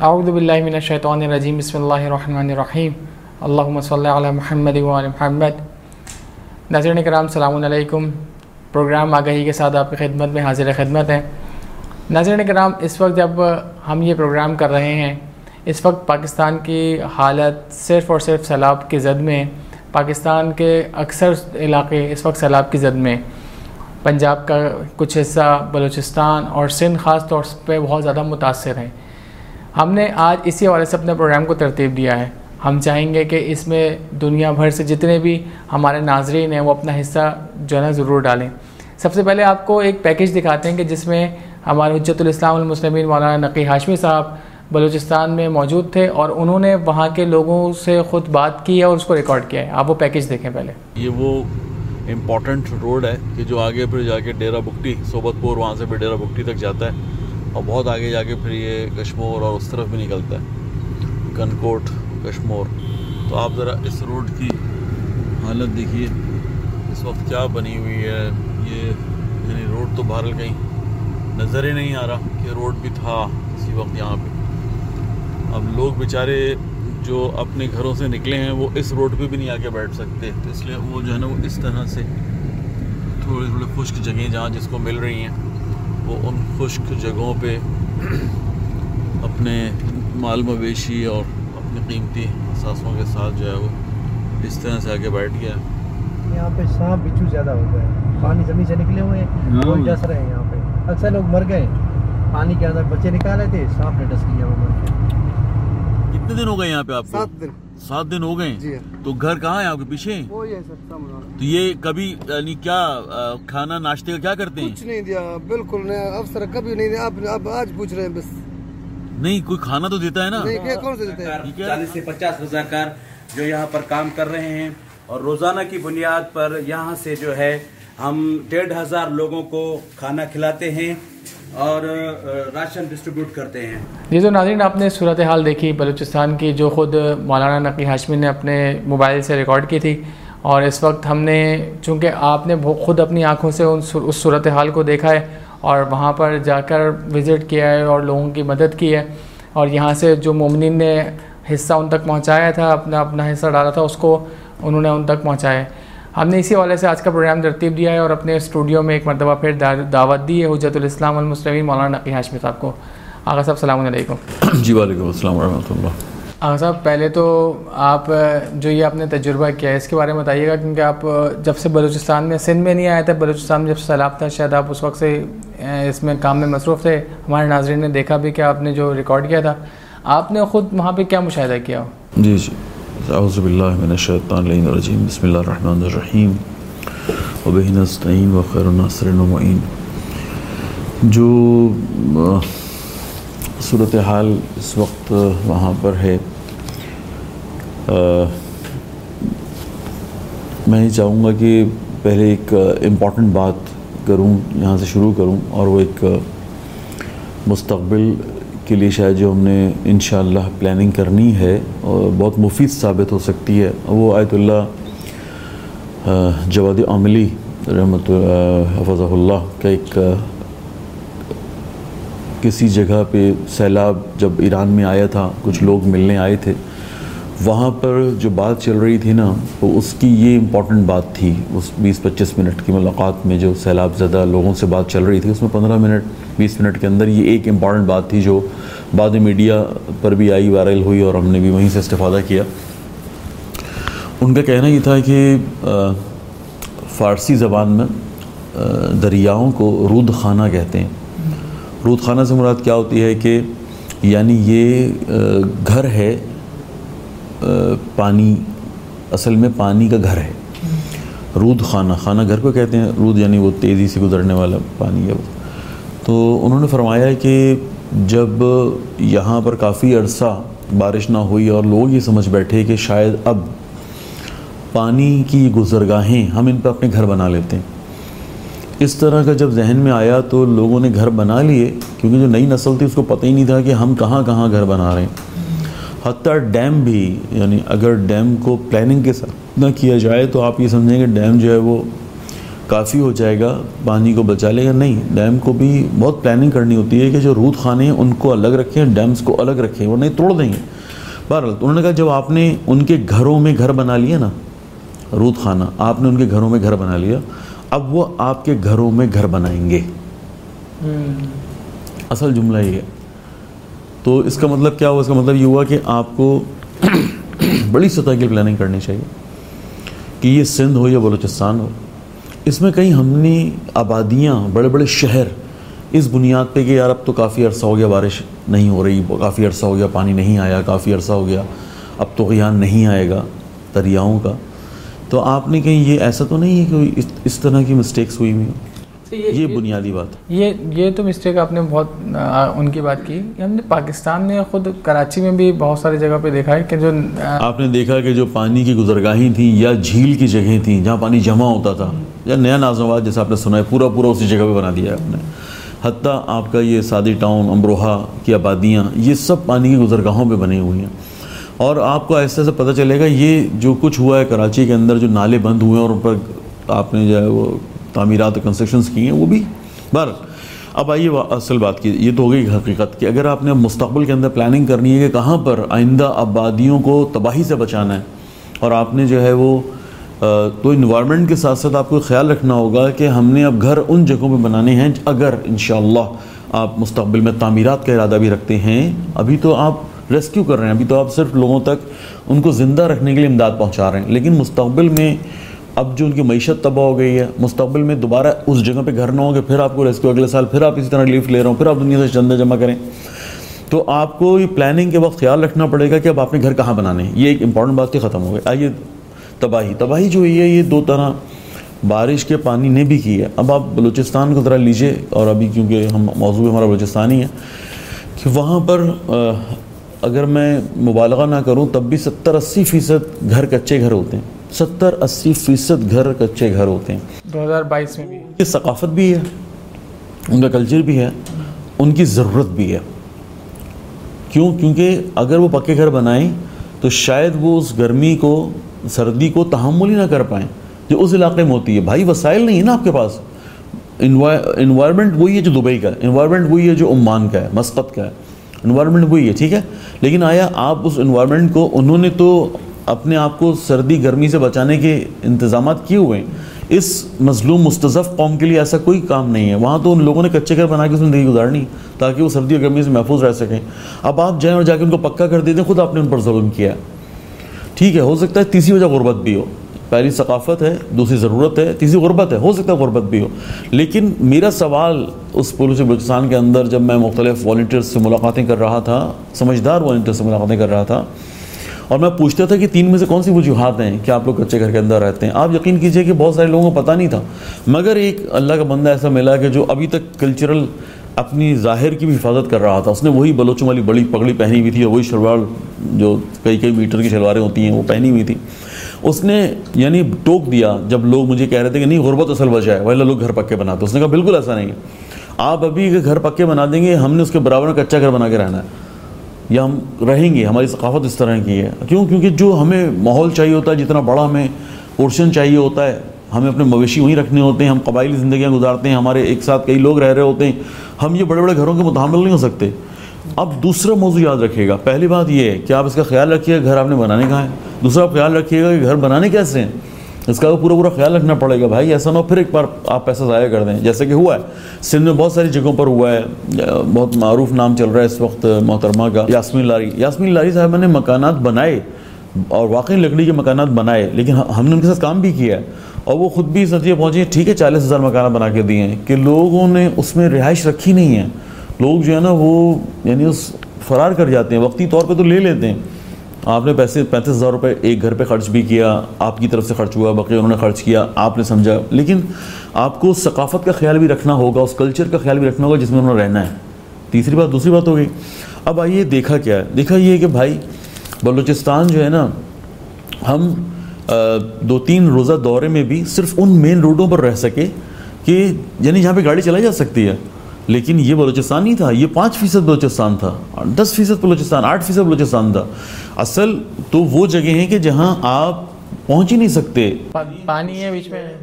औज़ु बिल्लाहि मिनश शैतानिर रजीम बिस्मिल्लाहिर रहमानिर रहीम अल्लाहुम्मा सल्लि अला मुहम्मद व आले मुहम्मद। नाज़रीन किराम सलामुन अलैकुम। प्रोग्राम आगाही के साथ आपकी खिदमत में हाजिर खिदमत है। नाज़रीन किराम, इस वक्त जब हम ये प्रोग्राम कर रहे हैं, इस वक्त पाकिस्तान की हालत सिर्फ़ और सिर्फ सैलाब की ज़द में। पाकिस्तान के अक्सर इलाके इस वक्त सैलाब की ज़द में। पंजाब का कुछ हिस्सा, बलूचिस्तान और सिंध ख़ास तौर पे बहुत ज़्यादा मुतासर हैं। हमने आज इसी हवाले से अपने प्रोग्राम को तरतीब दिया है। हम चाहेंगे कि इसमें दुनिया भर से जितने भी हमारे नाज़रीन हैं वो अपना हिस्सा जो है ना ज़रूर डालें। सबसे पहले आपको एक पैकेज दिखाते हैं कि जिसमें हमारे हुज्जतुल इस्लाम वल मुस्लिमीन मौलाना नकी हाशमी साहब बलूचिस्तान में मौजूद थे और उन्होंने वहाँ के लोगों से ख़ुद बात की है और उसको रिकॉर्ड किया है। आप वो पैकेज देखें पहले। ये वो इम्पॉर्टेंट रोड है कि जो आगे फिर जाके डेरा बुगटी, सोबतपुर, वहाँ से फिर डेरा बुगटी तक जाता है और बहुत आगे जाके फिर ये कश्मोर और उस तरफ भी निकलता है, कनकोट, कश्मोर। तो आप ज़रा इस रोड की हालत देखिए इस वक्त क्या बनी हुई है। ये यानी रोड तो बहरहाल कहीं नज़र ही नहीं आ रहा कि रोड भी था इसी वक्त यहाँ पे। अब लोग बेचारे जो अपने घरों से निकले हैं वो इस रोड पे भी नहीं आके बैठ सकते, तो इसलिए वो जो है ना वो इस तरह से थोड़ी थोड़ी खुश्क जगह जहाँ जिसको मिल रही हैं वो उन खुश्क जगहों पे अपने माल मवेशी और अपने कीमती असासों के साथ जो है वो इस तरह से आके बैठ गया। यहाँ पे सांप बिच्छू ज़्यादा हो गए, पानी ज़मीन से निकले हुए हैं, कोई डस रहे हैं। यहाँ पे अक्सर लोग मर गए, पानी के अंदर बच्चे निकाले थे, सांप ने डस लिया, वो मर गए। कितने दिन हो गए यहाँ पे आपको? 7 दिन। 7 दिन हो गए। तो घर कहाँ है आपके पीछे? वो ये सब तो ये कभी यानी क्या खाना नाश्ते का क्या करते हैं? कुछ नहीं दिया, बिल्कुल नहीं, अफसर कभी नहीं दिया। अब आज पूछ रहे हैं बस। नहीं, कोई खाना तो देता है ना? नहीं, क्या कौन से देते हैं? 40 से 50 रज़ाकार जो यहाँ पर काम कर रहे हैं और रोज़ाना की बुनियाद पर यहाँ से जो है हम 1500 लोगों को खाना खिलाते हैं और राशन डिस्ट्रीब्यूट करते हैं। ये जो नाज़रीन आपने सूरत हाल देखी बलूचिस्तान की, जो ख़ुद मौलाना नकी हाशमी ने अपने मोबाइल से रिकॉर्ड की थी, और इस वक्त हमने, चूँकि आपने ख़ुद अपनी आँखों से उस सूरत हाल को देखा है और वहाँ पर जाकर विज़िट किया है और लोगों की मदद की है, और यहाँ से जो मोमिनीन ने हिस्सा उन तक पहुँचाया था, अपना हिस्सा डाला था, उसको उन्होंने उन तक पहुँचाया है। हमने इसी वाले से आज का प्रोग्राम तरतीब दिया है और अपने स्टूडियो में एक मरतबा फिर दावत दी है हुज्जतुल इस्लाम वल मुस्लिमीन मौलाना नकी हाशमी साहब को। आगा साहब सलाम अलैकुम। जी वालेकुम अस्सलाम व रहमतुल्लाह। आगा साहब, पहले तो आप जो ये आपने तजुर्बा किया है इसके बारे में बताइएगा, क्योंकि आप जब से बलूचिस्तान में, सिंध में नहीं आए थे, बलूचिस्तान में जब सैलाब था, शायद आप उस वक्त से इसमें काम में मसरूफ़ थे। हमारे नाज़रीन ने देखा भी कि आपने जो रिकॉर्ड किया था, आपने ख़ुद वहाँ पर क्या मुशाहिदा किया? जी जी, औज़ु बिल्लाहि मिनश शैतानिर रजीम बिस्मिल्लाहिर रहमानिर रहीम व बिही नस्तईन व खैरुन नासिरिन व मुईन। जो सूरत हाल इस वक्त वहाँ पर है, मैं ये चाहूँगा कि पहले एक इम्पॉर्टेंट बात करूँ, यहाँ से शुरू करूँ, और वो एक मुस्तक़बिल के लिए शायद जो हमने इंशाअल्लाह प्लानिंग करनी है और बहुत मुफीद साबित हो सकती है। वो आयतुल्लाह जवाद आमली हफ़ज़हुल्लाह का एक किसी जगह पे सैलाब जब ईरान में आया था, कुछ लोग मिलने आए थे, वहाँ पर जो बात चल रही थी ना, तो उसकी ये इम्पॉर्टेंट बात थी। उस 20-25 मिनट की मुलाकात में जो सैलाब ज़दा लोगों से बात चल रही थी, उसमें 15 मिनट 20 मिनट के अंदर ये एक इम्पॉर्टेंट बात थी जो बाद में मीडिया पर भी आई, वायरल हुई और हमने भी वहीं से इस्तेफ़ादा किया। उनका कहना ये था कि फ़ारसी ज़बान में दरियाओं को रूद खाना कहते हैं। रूद खाना से मुराद क्या होती है कि यानी ये घर है, पानी, असल में पानी का घर है। रूद खाना, खाना घर को कहते हैं, रूद यानी वो तेज़ी से गुजरने वाला पानी है वो। तो उन्होंने फरमाया है कि जब यहाँ पर काफ़ी अरसा बारिश ना हुई और लोग ये समझ बैठे कि शायद अब पानी की गुज़रगाहें, हम इन पर अपने घर बना लेते हैं, इस तरह का जब जहन में आया तो लोगों ने घर बना लिए, क्योंकि जो नई नस्ल थी उसको पता ही नहीं था कि हम कहाँ कहाँ घर बना रहे हैं। हत्ता डैम भी, यानी अगर डैम को प्लानिंग के साथ ना किया जाए तो आप ये समझेंगे डैम जो है वो काफ़ी हो जाएगा, पानी को बचा लेगा, नहीं। डैम को भी बहुत प्लानिंग करनी होती है कि जो रूद खाने हैं उनको अलग रखें, डैम्स को अलग रखें, वो नहीं तोड़ देंगे। बहरहाल उन्होंने कहा जब आपने उनके घरों में घर बना लिया ना, रूद खाना आपने उनके घरों में घर बना लिया, अब वो आपके घरों में घर बनाएंगे। असल जुमला ये है। तो इसका मतलब क्या हुआ? इसका मतलब ये हुआ कि आपको बड़ी सतह की प्लानिंग करनी चाहिए कि ये सिंध हो या बलूचिस्तान हो, इसमें कहीं हमने आबादियाँ, बड़े बड़े शहर इस बुनियाद पे कि यार अब तो काफ़ी अर्सा हो गया बारिश नहीं हो रही, काफ़ी अर्सा हो गया पानी नहीं आया, काफ़ी अर्सा हो गया अब तो यहाँ नहीं आएगा दरियाओं का, तो आपने कहीं ये ऐसा तो नहीं है कि इस तरह की मिस्टेक्स हुई हुई? ये बुनियादी बात है। ये तो मिस्टेक आपने बहुत उनकी बात की। हमने पाकिस्तान में खुद कराची में भी बहुत सारी जगह पे देखा है कि जो आपने देखा कि जो पानी की गुजरगाहें थी या झील की जगह थी जहाँ पानी जमा होता था, या नया नाजनवाद जैसा आपने सुना है, पूरा उसी जगह पे बना दिया है आपने। हत्ता आपका ये सादी टाउन, अमरोहा की आबादियाँ, ये सब पानी की गुजरगाहों पर बनी हुई हैं। और आपको ऐसे पता चलेगा ये जो कुछ हुआ है कराची के अंदर, जो नाले बंद हुए हैं और उन पर आपने जो है वो तामीरात कंस्ट्रक्शंस की हैं, वो भी बार। अब आइए असल बात की, ये तो हो गई हकीकत कि अगर आपने मुस्तक़बिल के अंदर प्लानिंग करनी है कि कहाँ पर आइंदा आबादियों को तबाही से बचाना है, और आपने जो है वो तो इन्वायरमेंट के साथ साथ आपको ख्याल रखना होगा कि हमने अब घर उन जगहों पे बनाने हैं अगर इंशाअल्लाह आप मुस्तक़बिल में तामीरात का इरादा भी रखते हैं। अभी तो आप रेस्क्यू कर रहे हैं, अभी तो आप सिर्फ लोगों तक उनको ज़िंदा रखने के लिए इमदाद पहुँचा रहे हैं, लेकिन मुस्तक़बिल में अब जो उनकी मईशत तबाह हो गई है, मुस्तक़बिल में दोबारा उस जगह पे घर ना हो कि फिर आपको रेस्क्यू अगले साल फिर आप इसी तरह रिलीफ ले रहे हो, फिर आप दुनिया से चंदे जमा करें। तो आपको ये प्लानिंग के वक्त ख्याल रखना पड़ेगा कि अब आपने घर कहाँ बनाने हैं। ये एक इंपॉर्टेंट बात थी, ख़त्म हो गई। आइए तबाही जो हुई है ये दो तरह बारिश के पानी ने भी की है। अब आप बलूचिस्तान को ज़रा लीजिए, और अभी क्योंकि हम मौजूद हमारा बलूचिस्तान ही है, कि वहाँ पर अगर मैं मुबालगा ना करूँ तब भी 70-80% घर कच्चे घर होते हैं। 70-80% घर कच्चे घर होते हैं 2022 में भी। ये सकाफ़त भी है, उनका कल्चर भी है, उनकी ज़रूरत भी है। क्यों? क्योंकि अगर वो पक्के घर बनाएं तो शायद वो उस गर्मी को, सर्दी को तहम्मुल ही ना कर पाएँ जो उस इलाके में होती है। भाई वसाइल नहीं है ना आपके पास, इन्वायरमेंट वही है जो दुबई का है, इन्वायरमेंट वही है जो ओमान का है, मस्कत का है, इन्वायरमेंट वही है, ठीक है। लेकिन आया आप उस इन्वायरमेंट को, उन्होंने तो अपने आप को सर्दी गर्मी से बचाने के इंतजामात किए हुए हैं। इस मजलूम मुस्तज़फ़ कौम के लिए ऐसा कोई काम नहीं है। वहाँ तो उन लोगों ने कच्चे घर बना के ज़िंदगी गुजारनी ताकि वो सर्दी और गर्मी से महफूज रह सकें। अब आप जाएँ और जाके उनको पक्का कर देते, खुद आपने उन पर जुल्म किया है। ठीक है, हो सकता है तीसरी वजह गुर्बत भी हो। पहली सकाफ़त है, दूसरी ज़रूरत है, तीसरी गुर्बत है, हो सकता है गुर्बत भी हो। लेकिन मेरा सवाल उस पुलिस बलूचिस्तान के अंदर जब मैं मुख्तलिफ़ वॉलंटियर्स से मुलाकातें कर रहा था, समझदार वॉलंटियर्स से मुलाकातें कर रहा था, और मैं पूछता था कि 3 में से कौन सी वजूहात हैं कि आप लोग कच्चे घर के अंदर रहते हैं। आप यकीन कीजिए कि बहुत सारे लोगों को पता नहीं था, मगर एक अल्लाह का बंदा ऐसा मिला कि जो अभी तक कल्चरल अपनी ज़ाहिर की भी हिफाजत कर रहा था। उसने वही बलोचों वाली बड़ी पगड़ी पहनी हुई थी और वही शलवार जो कई मीटर की शलवारें होती हैं वो पहनी हुई थी। उसने यानी टोक दिया जब लोग मुझे कह रहे थे कि नहीं गुर्बत असल वजह है, वही लोग घर पक्के बनाते। उसने कहा बिल्कुल ऐसा नहीं है, आप अभी घर पक्के बना देंगे, हमने उसके बराबर में कच्चा घर बना के रहना है या हम रहेंगे। हमारी सकाफ़त इस तरह की है। क्यों? क्योंकि जो हमें माहौल चाहिए होता है, जितना बड़ा हमें पोर्शन चाहिए होता है, हमें अपने मवेशी वहीं रखने होते हैं, हम कबायली ज़िंदगियाँ गुजारते हैं, हमारे एक साथ कई लोग रह रहे होते हैं, हम ये बड़े बड़े घरों के मुताबिल नहीं हो सकते। अब दूसरा मौजू याद रखिएगा, पहली बात ये है कि आप इसका ख्याल रखिएगा घर आपने बनाने कहाँ है। दूसरा आप ख्याल रखिएगा कि घर बनाने कैसे हैं, इसका पूरा ख्याल रखना पड़ेगा। भाई ऐसा ना हो फिर एक बार आप पैसा ज़ाया कर दें, जैसे कि हुआ है सिंध में बहुत सारी जगहों पर हुआ है। बहुत मारूफ नाम चल रहा है इस वक्त मोहतरमा का, यास्मीन लारी साहब ने मकानात बनाए और वाकई लकड़ी के मकानात बनाए, लेकिन हमने उनके साथ काम भी किया है और वो ख़ुद भी इस नतीजे पहुँचे, ठीक है 40,000 मकान बना के दिए हैं कि लोगों ने उसमें रिहाइश रखी नहीं है। लोग जो है ना वो यानी उस फरार कर जाते हैं, वक्ती तौर पे तो ले लेते हैं। आपने पैसे 35,000 रुपये एक घर पे खर्च भी किया, आपकी तरफ से खर्च हुआ, बाकी उन्होंने खर्च किया, आपने समझा, लेकिन आपको सकाफ़त का ख्याल भी रखना होगा, उस कल्चर का ख्याल भी रखना होगा जिसमें उन्होंने रहना है। दूसरी बात हो गई। अब आइए देखा क्या है, देखा ये कि भाई बलूचिस्तान जो है ना, हम 2-3 रोज़ा दौरे में भी सिर्फ उन मेन रोडों पर रह सके कि यानी जहाँ पे गाड़ी चलाई जा सकती है। लेकिन ये बलूचिस्तान नहीं था, ये 5% बलूचिस्तान था, 10% बलूचिस्तान, 8% बलूचिस्तान था। असल तो वो जगह हैं कि जहाँ आप पहुँच ही नहीं सकते, पानी है बीच में,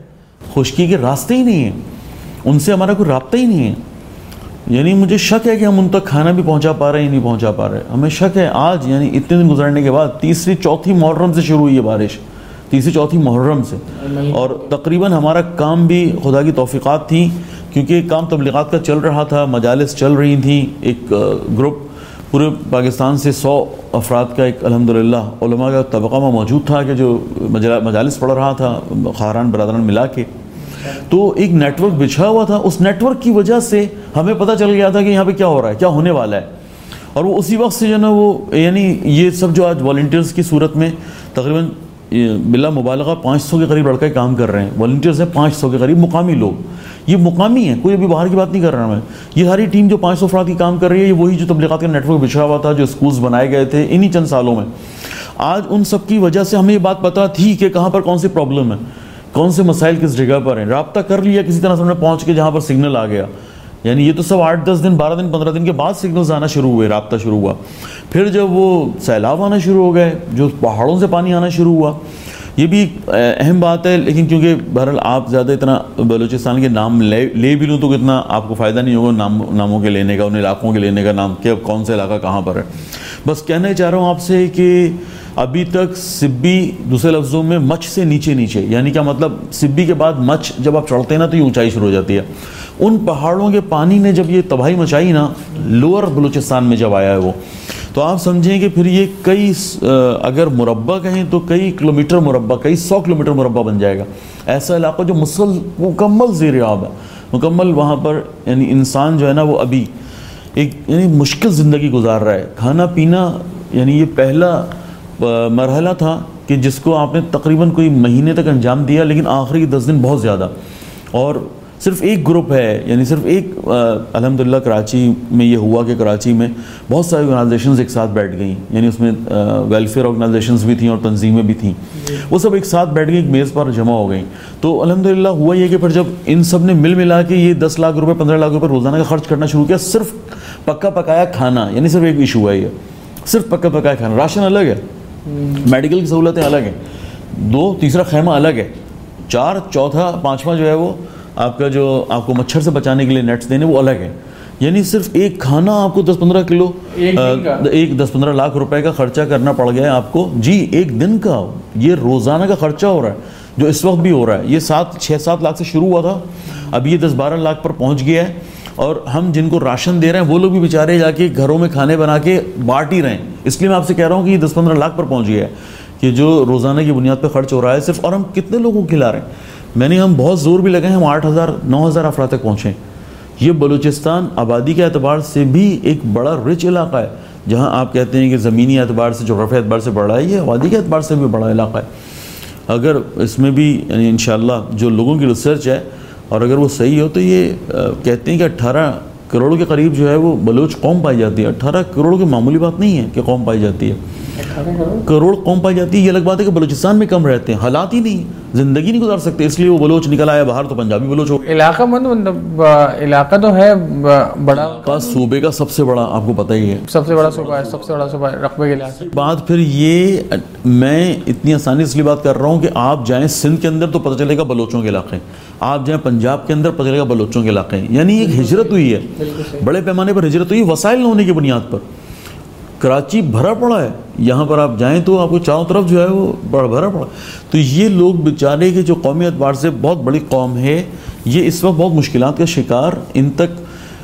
खुश्की के रास्ते ही नहीं हैं, उनसे हमारा कोई राब्ता ही नहीं है। यानी मुझे शक है कि हम उन तक खाना भी पहुंचा पा रहे हैं या नहीं पहुंचा पा रहे। हमें शक है आज, यानी इतने दिन गुजरने के बाद, तीसरी चौथी मुहर्रम से शुरू हुई है बारिश, तीसरी चौथी मुहर्रम से, और तकरीबन हमारा काम भी खुदा की तौफीक़ात थी, क्योंकि काम तबलीगात का चल रहा था, मजालिस चल रही थी। एक ग्रुप पूरे पाकिस्तान से 100 अफराद का एक अल्हम्दुलिल्लाह उलमा का तबका में मौजूद था कि जो मजालिस पढ़ रहा था, खारान बरादरान मिला के। तो एक नेटवर्क बिछा हुआ था, उस नेटवर्क की वजह से हमें पता चल गया था कि यहाँ पे क्या हो रहा है, क्या होने वाला है। और वो उसी वक्त से जो है ना, वो यानी ये सब जो आज वॉलंटियर्स की सूरत में तकरीबन बिला मुबालगा 500 के करीब लड़के काम कर रहे हैं। वॉलंटियर्स हैं 500 के करीब, मुकामी लोग, ये मुकामी है, कोई अभी बाहर की बात नहीं कर रहा मैं। ये सारी टीम जो 500 अफराद की काम कर रही है, ये वही जो तबलीगात का नेटवर्क बिछा हुआ था, जो स्कूल्स बनाए गए थे इन्हीं चंद सालों में। आज उन सब की वजह से हमें ये बात पता थी कि कहाँ पर कौन सी प्रॉब्लम है, कौन से मसाइल किस जगह पर हैं। राब्ता कर लिया किसी तरह से हमने पहुँच के जहाँ पर सिग्नल आ गया। यानी ये तो सब 8-10 दिन, 12 दिन, 15 दिन के बाद सिग्नल्स आना शुरू हुए, राब्ता शुरू हुआ। फिर जब वो सैलाब आना शुरू हो गए, जो पहाड़ों से पानी आना शुरू हुआ, ये भी अहम बात है। लेकिन क्योंकि बहरहाल आप ज़्यादा इतना बलूचिस्तान के नाम ले भी लूँ तो कितना आपको फ़ायदा नहीं होगा नामों के लेने का, उन इलाकों के लेने का, नाम के कौन सा इलाका कहाँ पर है। बस कहना चाह रहा हूँ आपसे कि अभी तक सिब्बी, दूसरे लफ्ज़ों में मच से नीचे नीचे, यानी क्या मतलब, सिब्बी के बाद मच जब आप चढ़ते हैं ना तो ये ऊंचाई शुरू हो जाती है। उन पहाड़ों के पानी ने जब ये तबाही मचाई ना, लोअर बलूचिस्तान में जब आया है वो, तो आप समझें कि फिर ये कई, अगर मुरब्बा कहें तो कई किलोमीटर मुरब्बा, कई 100 किलोमीटर मुरब्बा बन जाएगा। ऐसा इलाका जो मुकम्मल ज़ेर-ए-आब है, मुकम्मल वहाँ पर, यानी इंसान जो है ना वो अभी एक यानी मुश्किल ज़िंदगी गुजार रहा है। खाना पीना, यानी ये पहला मरहला था कि जिसको आपने तकरीबन कोई महीने तक अंजाम दिया, लेकिन आखिरी 10 दिन बहुत ज़्यादा। और सिर्फ एक ग्रुप है, यानी सिर्फ एक, अल्हम्दुलिल्लाह कराची में ये हुआ कि कराची में बहुत सारी ऑर्गेनाइजेशंस एक साथ बैठ गई, यानी उसमें वेलफेयर ऑर्गेनाइजेशंस भी थी और तंजीमें भी थीं, वो सब एक साथ बैठ गई, एक मेज़ पर जमा हो गई। तो अल्हम्दुलिल्लाह हुआ ये कि फिर जब इन सब ने मिल मिला के ये 10 लाख रुपए, 15 लाख रुपए रोज़ाना का खर्च करना शुरू किया, सिर्फ पक्का पकाया खाना, यानी सिर्फ एक इशू है ये, सिर्फ पक्का पकाया खाना। राशन अलग है, मेडिकल की सहूलतें अलग हैं, 2 तीसरा खैमा अलग है, 4 चौथा 5वां जो है वो आपका, जो आपको मच्छर से बचाने के लिए नेट्स देने, वो अलग है। यानी सिर्फ एक खाना आपको 10-15 किलो, एक 10-15 लाख रुपए का खर्चा करना पड़ गया है आपको जी, एक दिन का। ये रोज़ाना का खर्चा हो रहा है, जो इस वक्त भी हो रहा है। ये 6-7 लाख से शुरू हुआ था, अब ये 10-12 लाख पर पहुंच गया है। और हम जिनको राशन दे रहे हैं वो लोग भी बेचारे जाके घरों में खाने बना के बांट ही रहे हैं। इसलिए मैं आपसे कह रहा हूँ कि ये 10-15 लाख पर पहुँच गया है कि जो रोज़ाना की बुनियाद पर खर्च हो रहा है सिर्फ। और हम कितने लोगों को खिला रहे हैं, हम बहुत ज़ोर भी लगाए, हम 8,000-9,000 अफराद तक पहुँचे। ये बलूचिस्तान आबादी के एतबार से भी एक बड़ा रिच इलाका है, जहाँ आप कहते हैं कि ज़मीनी एतबार से, जोग्राफी एतबार से बड़ा है, ये आबादी के एतबार से भी बड़ा इलाका है। अगर इसमें भी यानी इंशाअल्लाह जो लोगों की रिसर्च है और अगर वो सही हो तो ये कहते हैं कि 18 करोड़ के करीब जो है वो बलूच कौम पाई जाती है। 18 करोड़ की मामूली बात नहीं है कि कौम पाई जाती है, 18 करोड़ कौम पाई जाती है। ये अलग बात है कि बलूचिस्तान में कम रहते हैं, हालात ही नहीं, ज़िंदगी नहीं गुजार सकते, इसलिए वो बलोच निकल आया बाहर, तो पंजाबी बलोच हो। इलाका तो है बड़ा, पास सूबे का सबसे बड़ा, आपको पता ही है, सबसे बड़ा सूबा है, सबसे बड़ा सूबा रकबे के लिहाज से। बात फिर ये, मैं इतनी आसानी इसलिए बात कर रहा हूँ कि आप जाएँ सिंध के अंदर तो पता चलेगा बलोचों के इलाके, आप जाएँ पंजाब के अंदर पता चलेगा बलोचों के इलाके। यानी एक हिजरत हुई है, बड़े पैमाने पर हिजरत हुई, वसाइल न होने की बुनियाद पर। कराची भरा पड़ा है, यहाँ पर आप जाएं तो आपको चारों तरफ जो है वो भरा पड़ा। तो ये लोग बेचारे के जो कौमी एतबार से बहुत बड़ी कौम है, ये इस वक्त बहुत मुश्किलात का शिकार। इन तक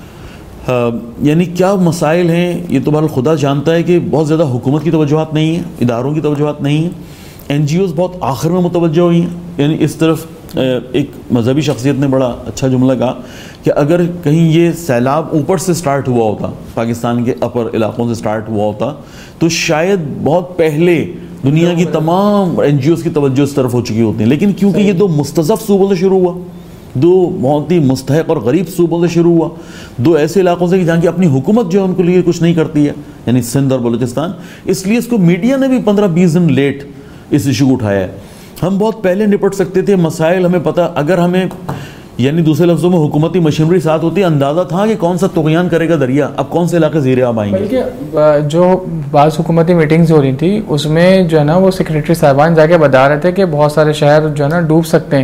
यानी क्या मसाइल हैं ये तो बहरहाल खुदा जानता है कि बहुत ज़्यादा हुकूमत की तवज्जुहात नहीं है, इदारों की तवज्जुहात नहीं है, NGOs बहुत आखिर में मुतवज्जो हुई हैं। यानी इस तरफ एक मजहबी शख्सियत ने बड़ा अच्छा जुमला कहा कि अगर कहीं ये सैलाब ऊपर से स्टार्ट हुआ होता, पाकिस्तान के अपर इलाकों से स्टार्ट हुआ होता, तो शायद बहुत पहले दुनिया की तमाम NGOs की तवज्जो इस तरफ हो चुकी होती है। लेकिन क्योंकि ये 2 मुस्तज़फ़ सूबों से शुरू हुआ, 2 बहुत ही मुस्तहक़ और गरीब सूबों से शुरू हुआ, 2 ऐसे इलाकों से कि जहाँ की अपनी हुकूमत जो है उनको लिए कुछ नहीं करती है, यानी सिंध और बलूचिस्तान, इसलिए इसको मीडिया ने भी 15-20 दिन लेट इस इशू को उठाया है। हम बहुत पहले निपट सकते थे मसाइल, हमें पता, अगर हमें यानी दूसरे लफ्ज़ों में हुकूमती मशीनरी साथ होती, अंदाज़ा था कि कौन सा तुग़यान करेगा दरिया, अब कौन से इलाके ज़ेर-ए-आब आएंगे। बल्कि जो बाज़ हुकूमती मीटिंग्स हो रही थी उसमें जो है ना वो सेक्रेटरी साहबान जाके बता रहे थे कि बहुत सारे शहर जो है ना डूब सकते हैं,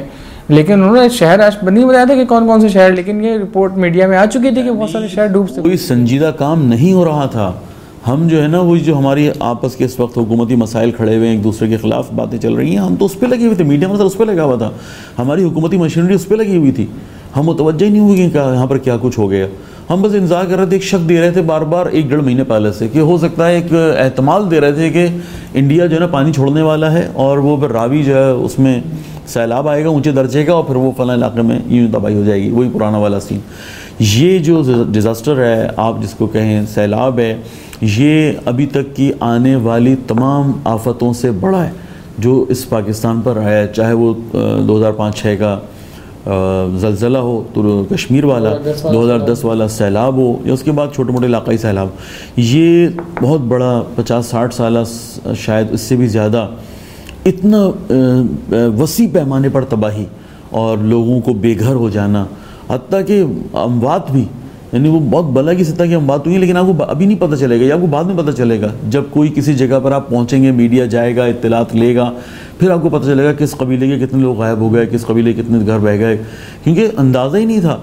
लेकिन उन्होंने शहर आज नहीं बताया था कि कौन कौन से शहर, लेकिन ये रिपोर्ट मीडिया में आ चुकी थी कि बहुत सारे शहर डूब सकते। कोई संजीदा काम नहीं हो रहा था। हम जो है ना वही जो हमारी आपस के इस वक्त हुकूमती मसाइल खड़े हुए हैं, एक दूसरे के ख़िलाफ़ बातें चल रही हैं, हम तो उस पर लगे हुए थे, मीडिया मतलब उस पर लगा हुआ था, हमारी हुकूमती मशीनरी उस पर लगी हुई थी। हम मुतवज्जह ही नहीं हुए कि यहाँ पर क्या कुछ हो गया। हम बस इंतज़ार कर रहे थे, एक शक दे रहे थे बार बार 1-1.5 महीने पहले से कि हो सकता है, एक एहतमाल दे रहे थे कि इंडिया जो है ना पानी छोड़ने वाला है और वो फिर रावी जो है उसमें सैलाब आएगा ऊंचे दर्जे का और फिर वो फला इलाके में यूँ तबाही हो जाएगी, वही पुराना वाला सीन। ये जो डिज़ास्टर है आप जिसको कहें सैलाब है, ये अभी तक की आने वाली तमाम आफतों से बड़ा है जो इस पाकिस्तान पर आया है, चाहे वो 2005-06 का ज़लज़ला हो तो कश्मीर वाला, 2010 वाला सैलाब हो या उसके बाद छोटे मोटे इलाक़ाई सैलाब। ये बहुत बड़ा 50-60 साल शायद इससे भी ज़्यादा इतना वसी पैमाने पर तबाही और लोगों को बेघर हो जाना, हत्ता कि अमवात भी, यानी वो बहुत बला की सतह की अमवात हुई है, लेकिन आपको अभी नहीं पता चलेगा, या आपको बाद में पता चलेगा जब कोई किसी जगह पर आप पहुंचेंगे, मीडिया जाएगा, इत्तलात लेगा, फिर आपको पता चलेगा किस कबीले के कितने लोग गायब हो गए, किस कबीले के कितने घर बह गए, क्योंकि अंदाज़ा ही नहीं था।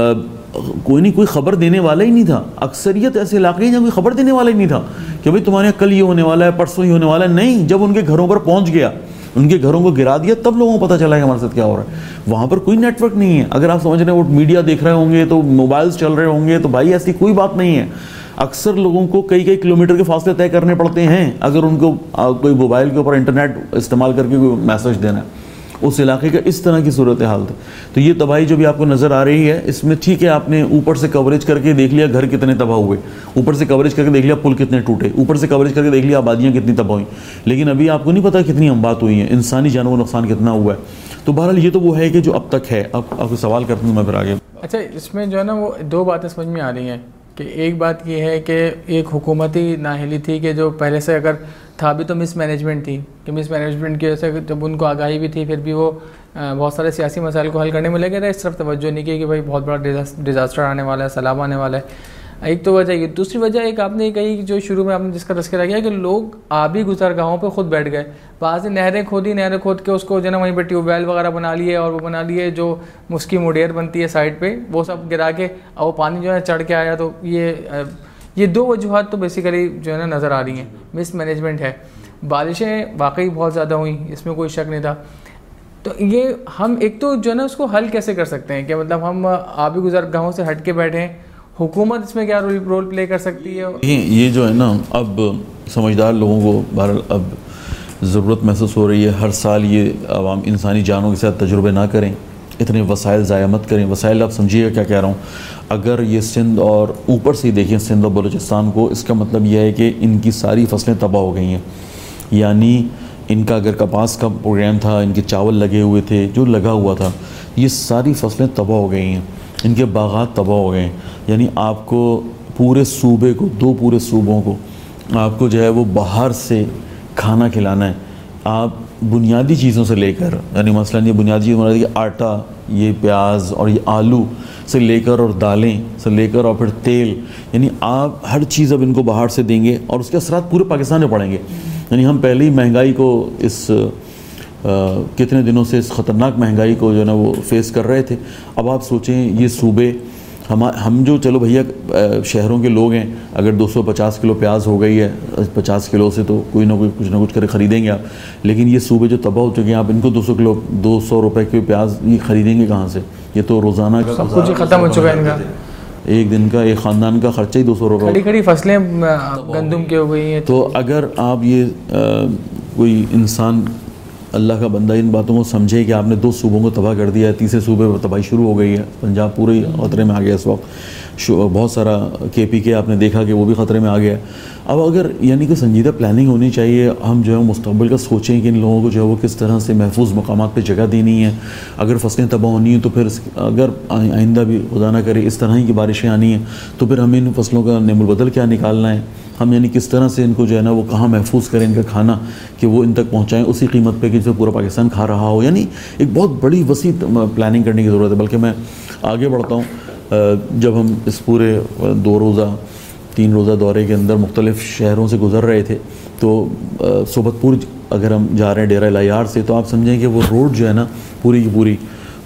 कोई खबर देने वाला ही नहीं था। अक्सरियत ऐसे इलाके हैं जहाँ कोई खबर देने वाला ही नहीं था कि भाई तुम्हारे यहाँ कल ये होने वाला है, परसों ही होने वाला है। नहीं, जब उनके घरों पर पहुँच गया, उनके घरों को गिरा दिया, तब लोगों को पता चला कि हमारे साथ क्या हो रहा है। वहाँ पर कोई नेटवर्क नहीं है। अगर आप समझ रहे हैं वो मीडिया देख रहे होंगे तो मोबाइल्स चल रहे होंगे, तो भाई ऐसी कोई बात नहीं है। अक्सर लोगों को कई किलोमीटर के फासले तय करने पड़ते हैं अगर उनको कोई मोबाइल के ऊपर इंटरनेट इस्तेमाल करके कोई मैसेज देना है। उस इलाके का इस तरह की सूरत हाल थी। तो ये तबाही जो भी आपको नज़र आ रही है, इसमें ठीक है आपने ऊपर से कवरेज करके देख लिया घर कितने तबाह हुए, ऊपर से कवरेज करके देख लिया पुल कितने टूटे, ऊपर से कवरेज करके देख लिया आबादियाँ कितनी तबाह हुई, लेकिन अभी आपको नहीं पता कितनी अमवात हुई हैं, इंसानी जानों का नुकसान कितना हुआ है। तो बहरहाल ये तो वो है कि जो अब तक है। अब आपको सवाल करता हूँ मैं फिर आगे। अच्छा, इसमें जो है ना वो दो बातें समझ में आ रही हैं कि एक बात ये है कि एक हुकूमती नाअहली थी कि जो पहले से अगर था भी तो मिसमैनेजमेंट थी, कि मिसमैनेजमेंट की वजह से जब उनको आगाही भी थी फिर भी वो बहुत सारे सियासी मसाइल को हल करने में लगे थे, इस तरफ तवज्जो नहीं की कि भाई बहुत बड़ा डिज़ास्टर आने वाला है, सैलाब आने वाला है। एक तो वजह ये। दूसरी वजह एक आपने कही जो शुरू में आपने जिसका तस्करा किया कि लोग आबी गुज़रगाहों पे खुद बैठ गए, वहाँ से नहरें खोद के उसको जो ना वहीं पर ट्यूबवेल वगैरह बना लिए, और वो बना लिए जो उसकी मुडेर बनती है साइड पे, वो सब गिरा के और वो पानी जो है चढ़ के आया। तो ये दो वजूहत तो बेसिकली जो है ना नज़र आ रही हैं। मिसमैनेजमेंट है, बारिशें वाकई बहुत ज़्यादा हुई, इसमें कोई शक नहीं था। तो ये हम एक तो जो है ना उसको हल कैसे कर सकते हैं कि मतलब हम आबी गुज़रगाहों से हट के बैठे हैं, हुकूमत इसमें क्या रोल प्ले कर सकती है? ये जो है ना अब समझदार लोगों को बहरहाल अब ज़रूरत महसूस हो रही है। हर साल ये आवाम इंसानी जानों के साथ तजुर्बे ना करें, इतने वसाइल ज़ाया मत करें। वसाइल आप समझिएगा क्या कह रहा हूँ। अगर ये सिंध और ऊपर से ही देखिए सिंध और बलूचिस्तान को, इसका मतलब यह है कि इनकी सारी फसलें तबाह हो गई हैं। यानी इनका अगर कपास का प्रोग्राम था, इनके चावल लगे हुए थे, जो लगा हुआ था, ये सारी फसलें तबाह हो गई हैं, इनके बागात तबाह हो गए हैं। यानी आपको पूरे सूबे को, 2 पूरे सूबों को आपको जो है वो बाहर से खाना खिलाना है। आप बुनियादी चीज़ों से लेकर, यानी मसलन ये बुनियादी चीज़ आटा, ये प्याज और ये आलू से लेकर और दालें से लेकर और फिर तेल, यानी आप हर चीज़ अब इनको बाहर से देंगे और उसके असरात पूरे पाकिस्तान में पड़ेंगे। यानी हम पहले ही महंगाई को इस कितने दिनों से इस ख़तरनाक महंगाई को जो है ना वो फेस कर रहे थे। अब आप सोचें ये सूबे हम जो चलो भैया शहरों के लोग हैं, अगर 250 किलो प्याज हो गई है 50 किलो से तो कोई ना कोई कुछ ना कुछ कर ख़रीदेंगे आप। लेकिन ये सूबे जो तबाह हो चुके हैं, आप इनको 200 रुपए के प्याज ये ख़रीदेंगे कहाँ से? ये तो रोज़ाना का सब कुछ ख़त्म हो चुका है इनका। एक दिन का एक ख़ानदान का ख़र्चा ही 200 रुपये। खड़ी फसलें गंदम की हो गई हैं। तो अगर आप ये कोई इंसान अल्लाह का बंदा इन बातों को समझे कि आपने 2 सूबों को तबाह कर दिया है, तीसरे सूबे पर तबाही शुरू हो गई है, पंजाब पूरे ही ख़तरे में आ गया इस वक्त, बहुत सारा KPK आपने देखा कि वो भी ख़तरे में आ गया। अब अगर यानी कि संजीदा प्लानिंग होनी चाहिए, हम जो है मुस्तक़बिल का सोचें कि इन लोगों को जो है वो किस तरह से महफूज मकामात पर जगह देनी है। अगर फसलें तबाह होनी है तो फिर अगर आइंदा भी खुदा ना करे इस तरह ही की बारिशें आनी हैं तो फिर हमें इन फसलों का नेमुल बदल क्या निकालना है, हम यानी किस तरह से इनको जो है ना वो कहाँ महफूज करें इनका खाना कि वो इन तक पहुँचाएँ उसी कीमत पे कि जो पूरा पाकिस्तान खा रहा हो। यानी एक बहुत बड़ी वसी प्लानिंग करने की ज़रूरत है। बल्कि मैं आगे बढ़ता हूँ, जब हम इस पूरे 2 रोज़ा 3 रोज़ा दौरे के अंदर मुख्तलिफ़ शहरों से गुज़र रहे थे तो सोबतपुर अगर हम जा रहे हैं डेरा लायार से, तो आप समझें कि वो रोड जो है ना पूरी की पूरी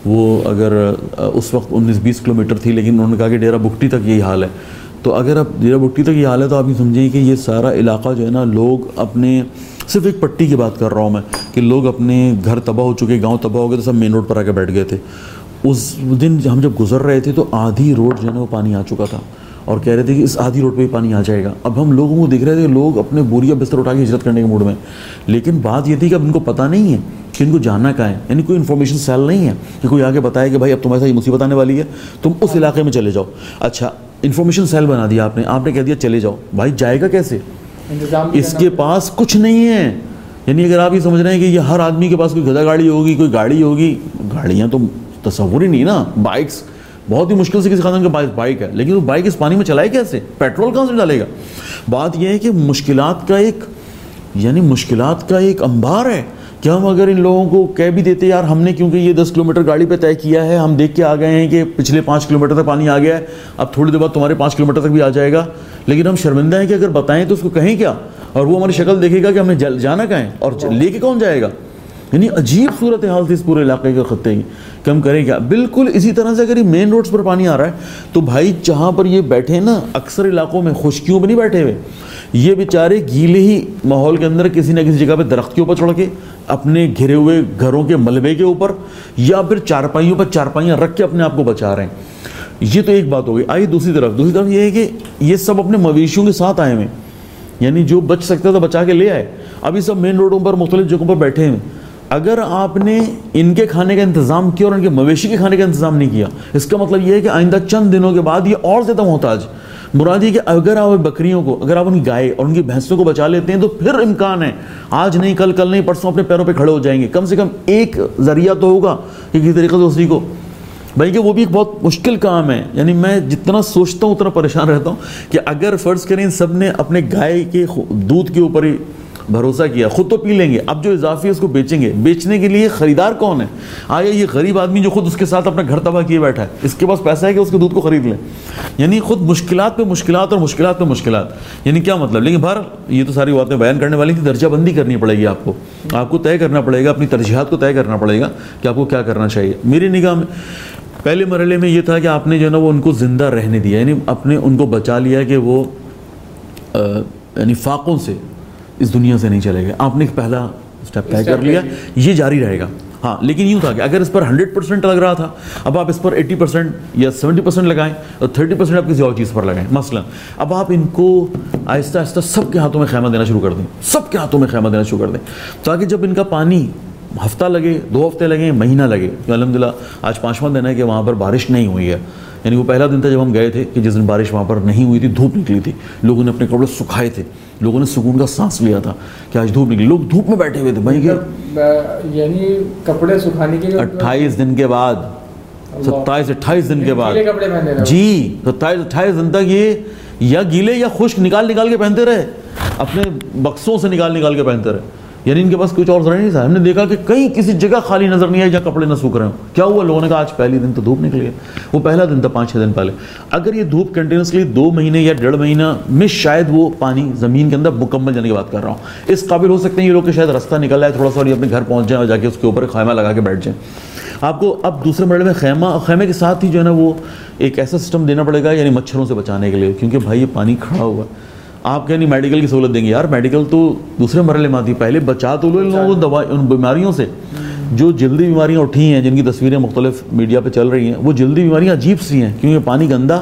वो अगर उस वक्त 19-20 किलोमीटर थी, लेकिन उन्होंने कहा कि डेरा बुगटी तक यही हाल है। तो अगर अब डेरा बुगटी तक ये हाल है तो आप ये समझिए कि ये सारा इलाका जो है ना, लोग अपने, सिर्फ एक पट्टी की बात कर रहा हूँ मैं, कि लोग अपने घर तबाह हो चुके, गांव तबाह हो गए, तो सब मेन रोड पर आके बैठ गए थे। उस दिन हम जब गुजर रहे थे तो आधी रोड जो है ना वो पानी आ चुका था, और कह रहे थे कि इस आधी रोड पे ही पानी आ जाएगा। अब हम लोगों को देख रहे थे, लोग अपने बोरिया बिस्तर उठा के हिजरत करने के मूड में, लेकिन बात ये थी कि अब इनको पता नहीं है कि इनको जाना कहाँ है, यानी कोई इन्फॉर्मेशन सेल नहीं है कि कोई आगे बताए कि भाई अब तुम्हारे साथ ये मुसीबत आने वाली है, तुम उस इलाके में चले जाओ। अच्छा, इन्फॉर्मेशन सेल बना दिया आपने कह दिया चले जाओ, भाई जाएगा कैसे? इसके पास कुछ नहीं है। यानी अगर आप ये समझ रहे हैं कि ये हर आदमी के पास कोई गधा गाड़ी होगी, कोई गाड़ी होगी, गाड़ियाँ तो तस्वुर ही नहीं ना, बाइक्स बहुत ही मुश्किल से किसी खानदान के पास बाइक है, लेकिन वो बाइक इस पानी में चलाए कैसे? पेट्रोल कहाँ से डालेगा? बात यह है कि मुश्किलात का एक अंबार है कि हम अगर इन लोगों को कह भी देते यार हमने, क्योंकि ये 10 किलोमीटर गाड़ी पे तय किया है, हम देख के आ गए हैं कि पिछले 5 किलोमीटर तक पानी आ गया है, अब थोड़ी देर बाद तुम्हारे 5 किलोमीटर तक भी आ जाएगा, लेकिन हम शर्मिंदा हैं कि अगर बताएं तो उसको कहें क्या, और वो हमारी शक्ल देखेगा कि हमें जाना कहाँ है और लेके कौन जाएगा। यानी अजीब सूरत हाल थी इस पूरे इलाके के खत्ते की, कम करें क्या। बिल्कुल इसी तरह से अगर ये मेन रोड्स पर पानी आ रहा है तो भाई जहाँ पर ये बैठे हैं ना, अक्सर इलाकों में खुशकियों में नहीं बैठे हुए, ये बेचारे गीले ही माहौल के अंदर किसी न किसी जगह पे दरख्त के ऊपर चढ़ के, अपने घिरे हुए घरों के मलबे के ऊपर, या फिर चारपाइयों पर चारपाइयाँ रख के अपने आप को बचा रहे हैं। ये तो एक बात हो गई। आइए दूसरी तरफ ये है कि ये सब अपने मवेशियों के साथ आए हुए, यानी जो बच सकता था बचा के ले आए। अभी सब मेन रोडों पर मुख्तलिफ जगहों पर बैठे हैं। अगर आपने इनके खाने का इंतज़ाम किया और इनके मवेशी के खाने का इंतज़ाम नहीं किया, इसका मतलब यह है कि आइंदा चंद दिनों के बाद ये और ज़्यादा मोहताज। मुराद ये कि अगर आप बकरियों को, अगर आप उनकी गाय और उनकी भैंसों को बचा लेते हैं तो फिर इम्कान है, आज नहीं कल, कल नहीं परसों अपने पैरों पे खड़े हो जाएंगे। कम से कम एक ज़रिया तो होगा कि किसी तरीके से उसी को, भाई कि वो भी एक बहुत मुश्किल काम है। यानी मैं जितना सोचता हूँ उतना परेशान रहता हूँ कि अगर फ़र्ज़ करें सब ने अपने गाय के दूध के ऊपर ही भरोसा किया, खुद तो पी लेंगे, अब जो इजाफी है उसको बेचेंगे, बेचने के लिए ख़रीदार कौन है? आया ये गरीब आदमी जो खुद उसके साथ अपना घर तबाह किए बैठा है, इसके पास पैसा है कि उसके दूध को ख़रीद लें। यानी खुद मुश्किलात पे मुश्किलात और मुश्किलात पे मुश्किलात, यानी क्या मतलब। लेकिन बाहर ये तो सारी बातें बयान करने वाली थी, दर्जाबंदी करनी पड़ेगी आपको तय करना पड़ेगा, अपनी तरजीहात को तय करना पड़ेगा कि आपको क्या करना चाहिए। मेरी निगाह में पहले मरहले में ये था कि आपने जो है ना वो उनको ज़िंदा रहने दिया, यानी अपने उनको बचा लिया कि वो यानी फाकों से इस दुनिया से नहीं चले गए। आपने पहला स्टेप तय कर लिया, ये जारी रहेगा। हाँ, लेकिन यूँ था कि अगर इस पर 100% लग रहा था, अब आप इस पर 80% या 70% लगाएं और 30% आप किसी और चीज़ पर लगाएं। मसलन अब आप इनको आहिस्ता आहिस्ता सबके हाथों में खैमा देना शुरू कर दें, सबके हाथों में खैमा देना शुरू कर दें, ताकि जब इनका पानी हफ्ता लगे, 2 हफ्ते लगे, महीना लगे, तो अल्हम्दुलिल्लाह आज 5वां दिन है कि वहाँ पर बारिश नहीं हुई है। यानी वो पहला दिन था जब हम गए थे कि जिस दिन बारिश वहाँ पर नहीं हुई थी, धूप निकली थी, लोगों ने अपने कपड़े सुखाए थे, लोगों ने सुकून का सांस लिया था कि आज धूप निकली, लोग धूप में बैठे हुए थे भाई के। यानी कपड़े सुखाने के लिए 28 दिन के बाद, 27-28 दिन के बाद जी, 27-28 दिन तक ये या गीले या खुश्क निकाल के पहनते रहे, अपने बक्सों से निकाल के पहनते रहे। यानी इनके पास कुछ और जरा नहीं था। हमने देखा कि कहीं किसी जगह खाली नजर नहीं आई जहाँ कपड़े ना सूख रहे हो। क्या हुआ? लोगों ने कहा आज पहले दिन तो धूप निकली है। वो पहला दिन था 5-6 दिन पहले। अगर ये धूप कंटिन्यूसली 2 महीने या 1.5 महीना में शायद वो पानी ज़मीन के अंदर मुकम्मल जाने की बात कर रहा हूँ, इस काबिल हो सकते हैं ये लोग कि शायद रास्ता निकल आए थोड़ा सा और ये अपने घर पहुँच जाए और जाके उसके ऊपर खैमा लगा के बैठ जाए। आपको अब दूसरे मरहले में खैमे के साथ ही जो है ना वो एक ऐसा सिस्टम देना पड़ेगा, यानी मच्छरों से बचाने के लिए, क्योंकि भाई ये पानी खड़ा हुआ। आप क्या नहीं मेडिकल की सहूलत देंगे यार, मेडिकल तो दूसरे मरहले में आती, पहले बचा तो लो इन लोगों को दवा उन बीमारियों से जो जल्दी बीमारियां उठी हैं, जिनकी तस्वीरें मुख्तलिफ मीडिया पे चल रही हैं। वो जल्दी बीमारियां अजीब सी हैं क्योंकि पानी गंदा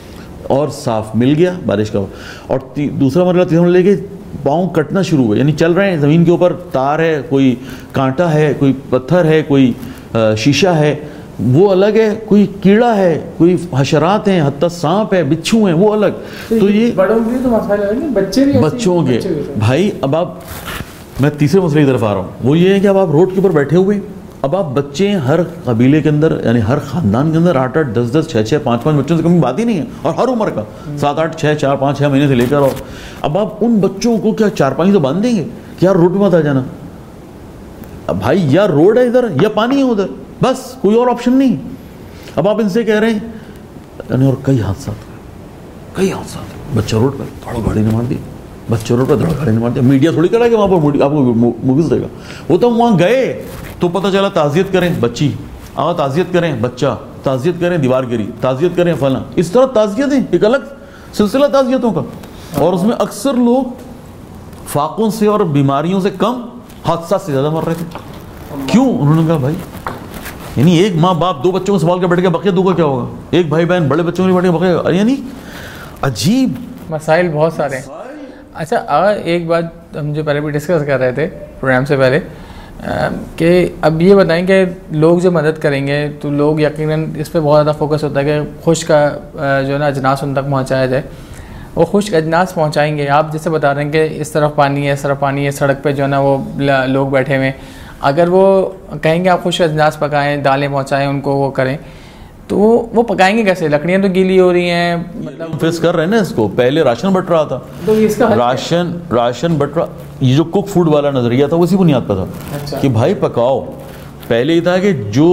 और साफ़ मिल गया बारिश का। और दूसरा मरहला तीसरा मरहला लेके पाँव कटना शुरू हुए, यानी चल रहे हैं ज़मीन के ऊपर, तार है, कोई कांटा है, कोई पत्थर है, कोई शीशा है, वो अलग है, कोई कीड़ा है, कोई हशरात हैं, हत्ता सांप है, बिच्छू हैं, वो अलग। तो ये बड़ों के तो मसला है, बच्चों के भाई। अब आप, मैं तीसरे मसले की तरफ आ रहा हूँ, वो ये है कि अब आप रोड के ऊपर बैठे हुए, अब आप बच्चे हर कबीले के अंदर, यानी हर ख़ानदान के अंदर 8-8, 10-10, 6-6, 5-5 बच्चों से कमी बात ही नहीं है, और हर उम्र का 7-8, 6, 4, 5, 6 महीने से लेकर। और अब आप उन बच्चों को क्या 4-5 तो बांध देंगे कि यार रोड पे मत आ जाना। अब भाई या रोड है इधर या पानी है उधर, बस कोई और ऑप्शन नहीं। अब आप इनसे कह रहे हैं, यानी और कई हादसा, बच्चा रोड पर धड़ो गाड़ी ने मार दी, बच्चे रोड पर धड़ो गाड़ी ने मार दिया। मीडिया थोड़ी करा कि वहाँ पर आपको मूवीज़ देगा, वो तो वहाँ गए तो पता चला ताज़ियत करें, बच्ची आवा ताज़ियत करें, बच्चा ताज़ियत करें, दीवार गिरी, ताज़ियत करें, फला, इस तरह ताज़ियत है एक अलग सिलसिला ताज़ियतों का। और उसमें अक्सर लोग फाकों से और बीमारियों से कम हादसा से ज़्यादा मर रहे थे। क्यों? उन्होंने कहा भाई, यानी एक माँ बाप 2 बच्चों को संभाल के बैठ के बकिया 2 का क्या होगा, एक भाई बहन बड़े बच्चों को बैठ के बकिया, यानी अजीब मसाइल बहुत सारे हैं। अच्छा, एक बात हम जो पहले भी डिस्कस कर रहे थे प्रोग्राम से पहले कि अब ये बताएं कि लोग जो मदद करेंगे तो लोग यकीनन इस पे बहुत ज़्यादा फोकस होता है कि खुश्क का जो है ना अजनास उन तक पहुंचाया जाए। वो खुश्क अजनास पहुंचाएंगे, आप जैसे बता रहे हैं कि इस तरफ पानी है, इस तरफ पानी है, सड़क पे जो है ना वो लोग बैठे हुए हैं, अगर वो कहेंगे आप खुश्क अजनास पकाएँ, दालें पहुँचाएँ उनको, वो करें, तो वो पकाएंगे कैसे? लकड़ियाँ तो गीली हो रही हैं, मतलब फेस कर रहे हैं ना इसको। पहले राशन बट रहा था, तो इसका राशन बट रहा, ये जो कुक फूड वाला नज़रिया था वो इसी बुनियाद पर था। अच्छा। कि भाई पकाओ। पहले ये था कि जो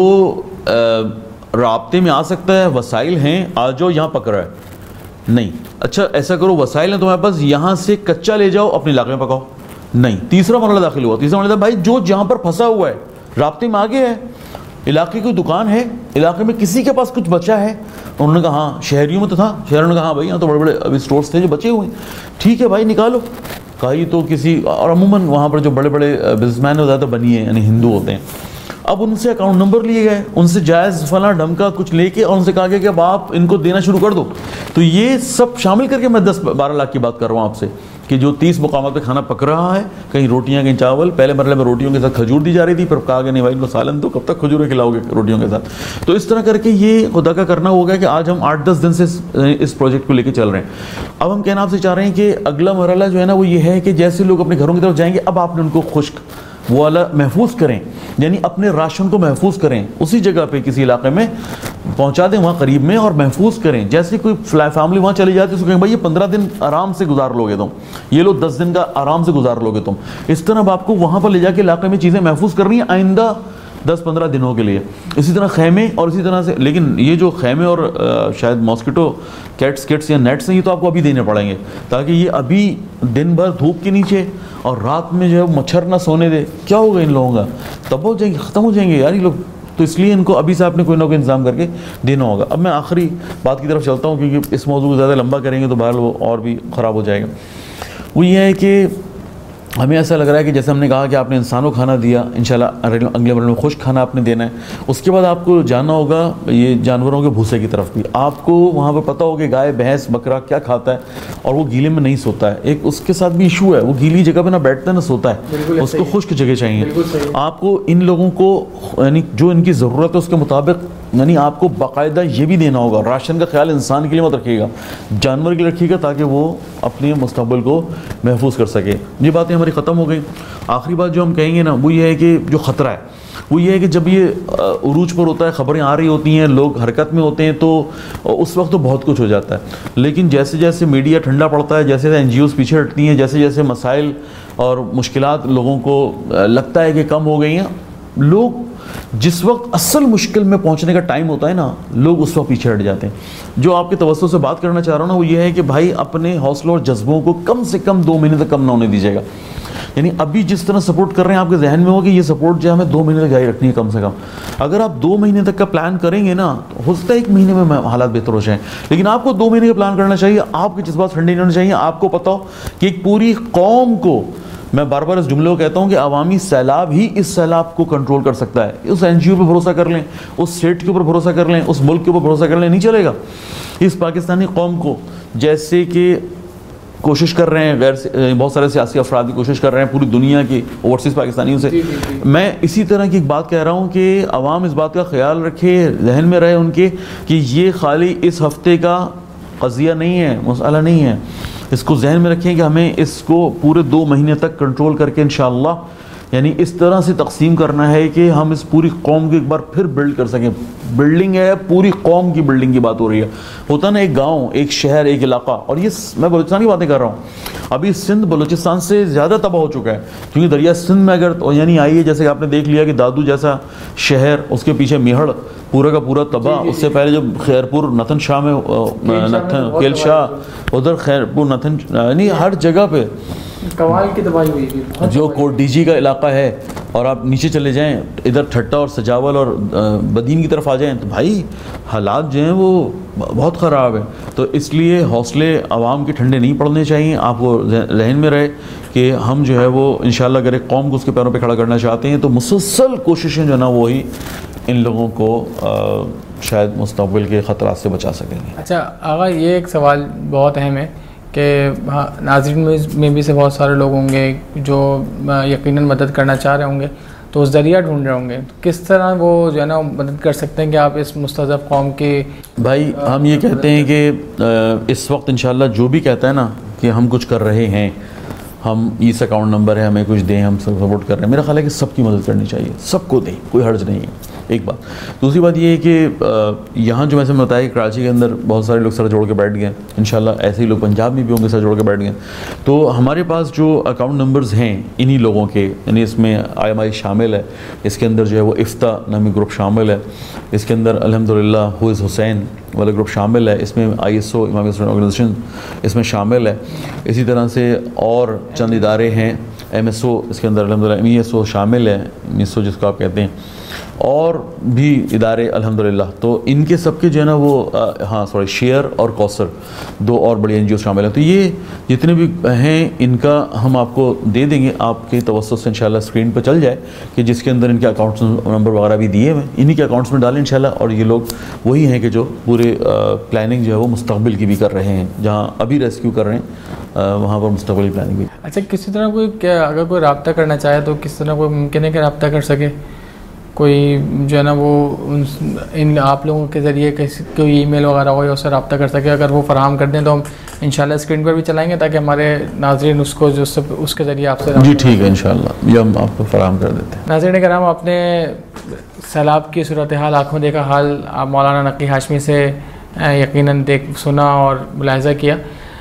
राब्ते में आ सकता है, वसाइल हैं, आ जाओ, यहाँ पक रहा है, नहीं, अच्छा ऐसा करो, वसाइल हैं तुम्हारे पास, यहाँ से कच्चा ले जाओ, अपने इलाके में पकाओ, नहीं। तीसरा मरला दाखिल हुआ। तीसरा मरला था भाई जो जहाँ पर फंसा हुआ है, राब्ते में आगे है, इलाके की दुकान है, इलाके में किसी के पास कुछ बचा है, उन्होंने कहा हाँ, शहरियों में तो था, शहरों ने कहा हाँ भाई यहाँ तो बड़े बड़े अभी स्टोर्स थे जो बचे हुए, ठीक है भाई निकालो। कहीं तो किसी, और अमूमन वहाँ पर जो बड़े बड़े बिजनेसमैन हो जाते बनिए, यानी हिंदू होते हैं, अब उनसे अकाउंट नंबर लिए गए, उनसे जायज़ फला ढमका कुछ लेके, और उनसे कहा गया कि अब आप इनको देना शुरू कर दो। तो ये सब शामिल करके मैं 10-12 लाख की बात कर रहा हूँ आपसे, कि जो 30 मुकामात पे खाना पक रहा है, कहीं रोटियां, कहीं चावल। पहले मरले में रोटियों के साथ खजूर दी जा रही थी, फिर कहा गया नहीं भाई इनको सालन दो, कब तक खजूरें खिलाओगे रोटियों के साथ। तो इस तरह करके ये खुदा का करना हो गया कि आज हम 8-10 दिन से इस प्रोजेक्ट को लेकर चल रहे हैं। अब हम कहना आपसे चाह रहे हैं कि अगला मरला जो है ना वो ये है कि जैसे लोग अपने घरों की तरफ जाएंगे, अब आपने उनको खुश्क वो वाला महफूज करें, यानी अपने राशन को महफूज करें, उसी जगह पे किसी इलाके में पहुंचा दें, वहाँ करीब में, और महफूज करें। जैसे कोई फैमिली वहाँ चली जाती है, उसको कहें भाई ये 15 दिन आराम से गुजार लोगे तुम, ये लो 10 दिन का आराम से गुजार लोगे तुम। इस तरह आपको वहाँ पर ले जाके इलाके में चीज़ें महफूज करनी है आइंदा 10-15 दिनों के लिए। इसी तरह खैमे, और इसी तरह से, लेकिन ये जो खैमे और शायद मॉस्किटो कैट्स किट्स या नेट्स हैं, ये तो आपको अभी देने पड़ेंगे, ताकि ये अभी दिन भर धूप के नीचे और रात में जो है मच्छर ना सोने दे। क्या होगा इन लोगों का? तब हो जाएंगे, ख़त्म हो जाएंगे यार ये लोग। तो इसलिए इनको अभी से आपने कोई ना कोई इंतज़ाम करके देना होगा। अब मैं आखिरी बात की तरफ चलता हूँ, क्योंकि इस मौजूद को ज़्यादा लंबा करेंगे तो बहरहाल वो और भी ख़राब हो जाएगा। वो ये है कि हमें ऐसा लग रहा है कि जैसे हमने कहा कि आपने इंसानों को खाना दिया, इंशाल्लाह अगले मरहले में खुश्क खाना आपने देना है। उसके बाद आपको जानना होगा ये जानवरों के भूसे की तरफ भी। आपको वहाँ पर पता होगा कि गाय, भैंस, बकरा क्या खाता है, और वो गीले में नहीं सोता है। एक उसके साथ भी इशू है, वो गीली जगह पे ना बैठता है ना सोता है, उसको खुश्क जगह चाहिए। आपको इन लोगों को यानी जो इनकी ज़रूरत है उसके मुताबिक, यानी आपको बाकायदा ये भी देना होगा। राशन का ख्याल इंसान के लिए मत रखिएगा, जानवर के लिए रखिएगा, ताकि वो अपने मुस्तक़बिल को महफूज कर सके। ये बातें हमारी ख़त्म हो गई। आखिरी बात जो हम कहेंगे ना वो ये है कि जो ख़तरा है वो ये है कि जब ये उरूज पर होता है, ख़बरें आ रही होती हैं, लोग हरकत में होते हैं, तो उस वक्त तो बहुत कुछ हो जाता है। लेकिन जैसे जैसे मीडिया ठंडा पड़ता है, जैसे NGOs पीछे हटती हैं, जैसे जैसे मसाइल और मुश्किलात लोगों को लगता है कि कम हो गई हैं, लोग जिस वक्त असल मुश्किल में पहुंचने का टाइम होता है ना, लोग उस वक्त पीछे हट जाते हैं। जो आपके तवज्जो से बात करना चाह रहा हूँ ना वो ये है कि भाई अपने हौसलों और जज्बों को कम से कम 2 महीने तक कम ना होने दीजिएगा। यानी अभी जिस तरह सपोर्ट कर रहे हैं, आपके जहन में हो कि ये सपोर्ट जो है हमें 2 महीने तक जारी रखनी है कम से कम। अगर आप 2 महीने तक का प्लान करेंगे ना, तो हो सकता है 1 महीने में हालात बेहतर हो जाएं, लेकिन आपको 2 महीने का प्लान करना चाहिए। आपके जज्बात ठंडे नहीं होने चाहिए। आपको पता हो कि एक पूरी कौम को, मैं बार बार इस जुमले को कहता हूँ कि अवामी सैलाब ही इस सैलाब को कंट्रोल कर सकता है। उस NGO पे भरोसा कर लें, उस स्टेट के ऊपर भरोसा कर लें, उस मुल्क के ऊपर भरोसा कर लें, नहीं चलेगा। इस पाकिस्तानी कौम को, जैसे कि कोशिश कर रहे हैं बहुत सारे सियासी अफराद की कोशिश कर रहे हैं पूरी दुनिया के ओवरसीज़ पाकिस्तानियों से, मैं इसी तरह की एक बात कह रहा हूँ कि अवाम इस बात का ख्याल रखे, जहन में रहे उनके कि ये खाली इस हफ्ते का कज़िया नहीं है, मसला नहीं है। इसको जहन में रखें कि हमें इसको पूरे 2 महीने तक कंट्रोल करके इंशाअल्लाह, यानी इस तरह से तकसीम करना है कि हम इस पूरी कौम को एक बार फिर बिल्ड कर सकें। बिल्डिंग है, पूरी कौम की बिल्डिंग की बात हो रही है। होता ना एक गांव, एक शहर, एक इलाका, और ये मैं बलूचिस्तान की बातें कर रहा हूँ। अभी सिंध बलूचिस्तान से ज़्यादा तबाह हो चुका है, क्योंकि दरिया सिंध में अगर यानी आई है, जैसे आपने देख लिया कि दादू जैसा शहर, उसके पीछे मेहड़ पूरा का पूरा तबाह। उससे पहले जब खैरपुर नथन शाह में केल शाह, उधर खैरपुर नथन, यानी हर जगह पे कमाल की तबाही हुई थी, बहुत जो तबाही। कोटडीजी का इलाका है और आप नीचे चले जाएं, इधर ठट्टा और सजावल और बदीन की तरफ आ जाएं, तो भाई हालात जो हैं वो बहुत ख़राब है। तो इसलिए हौसले आवाम के ठंडे नहीं पड़ने चाहिए। आपको जहन में रहे कि हम जो है वो इंशाल्लाह अगर एक कौम को उसके पैरों पे खड़ा करना चाहते हैं तो मुसलसल कोशिशें जो है ना वही इन लोगों को शायद मुस्तक़बिल के ख़तरात से बचा सकेंगे। अच्छा आगा, ये एक सवाल बहुत अहम है कि हाँ, नाज़रीन में भी से बहुत सारे लोग होंगे जो यकीनन मदद करना चाह रहे होंगे, तो उस ज़रिया ढूंढ रहे होंगे, तो किस तरह वो जो है ना मदद कर सकते हैं कि आप इस मुस्तज़फ़ कौम के। भाई हम ये कहते हैं कि इस वक्त इंशाल्लाह जो भी कहता है ना कि हम कुछ कर रहे हैं, हम इस अकाउंट नंबर है, हमें कुछ दें, हम सपोर्ट कर रहे हैं, मेरा ख्याल है कि सबकी मदद करनी चाहिए, सबको दें, कोई हर्ज नहीं है। एक बात। दूसरी बात ये है कि यहाँ जो वैसे मैं बताया कराची के अंदर बहुत सारे लोग सर जोड़ के बैठ गए, इंशाल्लाह ऐसे ही लोग पंजाब में भी होंगे सर जोड़ के बैठ गए। तो हमारे पास जो अकाउंट नंबर्स हैं इन्हीं लोगों के, यानी इसमें IMI शामिल है, इसके अंदर जो है वो इफ्ता नामी ग्रुप शामिल है, इसके अंदर अल्हम्दुलिल्लाह हुइज़ हुसैन वाला ग्रुप शामिल है, इसमें ISO इमामी ऑर्गेनाइजेशन इसमें शामिल है। इसी तरह से और चंद इदारे हैं, MSO इसके अंदर अल्हम्दुलिल्लाह, MESO शामिल है, MISO जिसको आप कहते हैं, और भी इदारे अल्हम्दुलिल्लाह। तो इनके सबके जो है ना वो शेयर और कौसर दो और बड़ी NGO शामिल हैं। तो ये जितने भी हैं इनका हम आपको दे देंगे, आपके तवज्जुह से इंशाल्लाह स्क्रीन पर चल जाए कि जिसके अंदर इनके अकाउंट्स नंबर वगैरह भी दिए हुए, इन्हीं के अकाउंट्स में डालें इंशाल्लाह। और ये लोग वही हैं कि जो पूरे प्लानिंग जो है वो मुस्तक़बिल की भी कर रहे हैं, जहाँ अभी रेस्क्यू कर रहे हैं वहाँ पर मुस्तक़बिल प्लानिंग भी। अच्छा, किसी तरह कोई क्या अगर कोई रब्ता करना चाहे तो किस तरह कोई मुमकिन है कि रब्ता कर सके? कोई जो है ना वो इन आप लोगों के ज़रिए कोई ईमेल वगैरह हो या उससे रब्ता कर सके, अगर वो फराहम कर दें तो हम इंशाल्लाह स्क्रीन पर भी चलाएंगे ताकि हमारे नाज़रीन उसको जो उसके ज़रिए आपसे। जी ठीक है, इंशाल्लाह ये हम आपको फराहम कर देते हैं। नाज़रीन कराम, आपने सैलाब की सूरत हाल, आँखों देखा हाल आप मौलाना नकी हाशमी से यकीनन सुना और मुलाहिज़ा किया।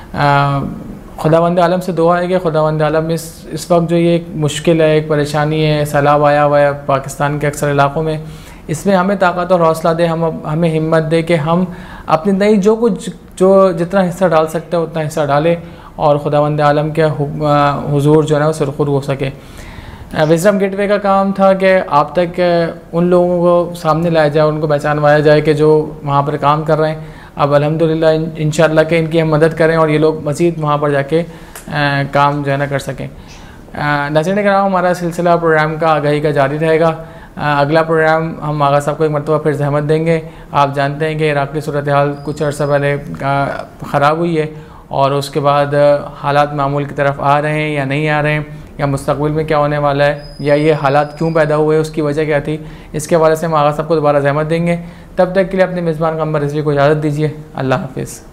खुदावंद आलम से दुआ है कि खुदावंद आलम इस वक्त जो ये एक मुश्किल है, एक परेशानी है, सैलाब आया हुआ है पाकिस्तान के अक्सर इलाक़ों में, इसमें हमें ताकत और हौसला दे, हमें हिम्मत दे कि हम अपनी नई जो जितना हिस्सा डाल सकते हैं उतना हिस्सा डालें और खुदावंद आलम के हुजूर जो है ना वो सुरखुर हो सके। विज़डम गेटवे का काम था कि आप तक उन लोगों को सामने लाया जाए, उनको पहचानवाया जाए कि जो वहाँ पर काम कर रहे हैं। अब अल्हम्दुलिल्लाह इंशाअल्लाह के इनकी हम मदद करें और ये लोग मज़ीद वहाँ पर जाके काम जो है ना कर सकें। नाज़रीन कराम, हमारा सिलसिला प्रोग्राम का आगाही का जारी रहेगा। अगला प्रोग्राम हम आगा साहब को एक मरतबा फिर ज़हमत देंगे। आप जानते हैं कि इराक़ की सूरत हाल कुछ अर्सा पहले ख़राब हुई है और उसके बाद हालात मामूल की तरफ आ रहे हैं या नहीं आ रहे हैं, या मुस्तक़बिल में क्या होने वाला है, या ये हालात क्यों पैदा हुए, उसकी वजह क्या थी, इसके हवाले से हम आगा साहब को दोबारा ज़हमत देंगे। तब तक के लिए अपने मेज़बान कमर रिज़वी को इजाज़त दीजिए। अल्लाह हाफ़िज़।